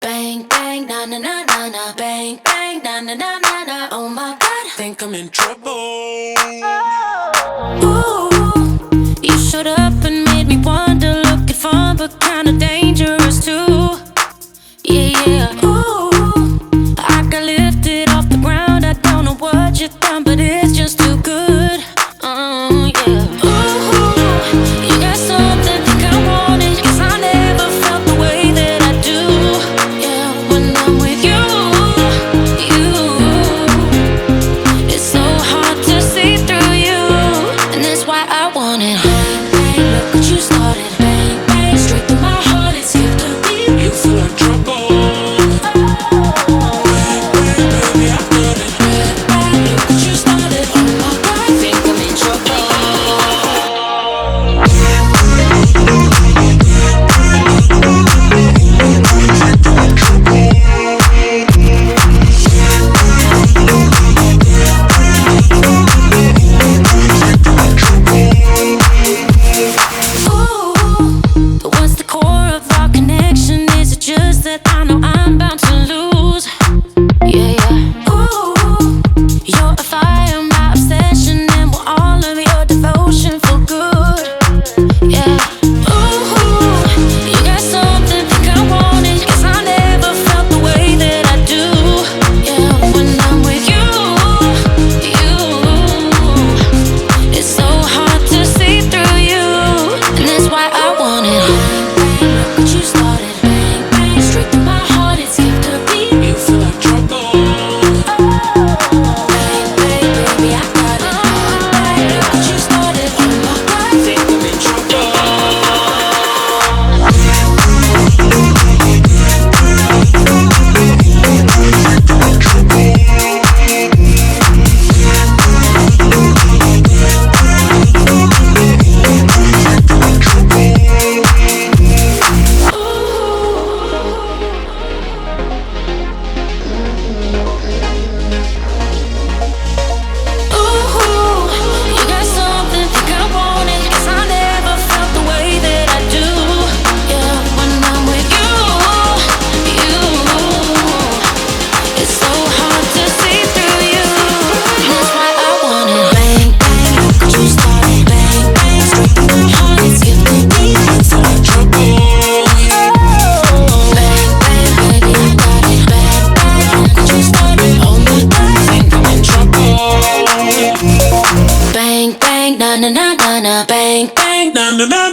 Bang, bang, na na na na na. Bang, bang, na na na na na. Oh my God, think I'm in trouble. ooh, you showed up and made me wonder. Looking fun but kinda dangerous too. Yeah, yeah. Ooh, I got lifted off the ground. I don't know what you done, but it's just too good. Yeah. Ooh, you got something think I want it, 'cause I never felt the way that I do. Yeah, when I'm with you, it's so hard to see through you, and that's why I want it. Bang, bang, look what you started. Bang, bang, straight through my heart, it skipped a beat. You feel like trouble. Baby, I got it. Bang, look what you started. Oh my God, think I'm in trouble. What's the core of our connection? Is it just that I know I'm bound to lose? Yeah, yeah. Ooh, you're a fire, my obsession, and we're all of your devotion for good. Yeah. Ooh, you got something think I want it, 'cause I never felt the way that I do. Yeah, when I'm with you, it's so hard to see through you, and that's why I want it. Bang, look what you started. Bang, bang, straight through my heart, it skipped a beat. You feel like trouble. Bang, bang, baby, I got it. Bang, look what you started. Oh my God, Think I'm in trouble. ooh, you got something think I want it, 'cause I never felt the way that I do. Yeah, when I'm with you, it's so hard to see through you, and that's why I want it. Bang, bang, look what you started. Bang, bang, straight through my heart, it skipped a beat. You feel like trouble. Bang, bang, baby, I got it. Bang, bang, look what you started. Oh my God, Think I'm in trouble. bang, bang, na na na na na. Bang, bang. Na na na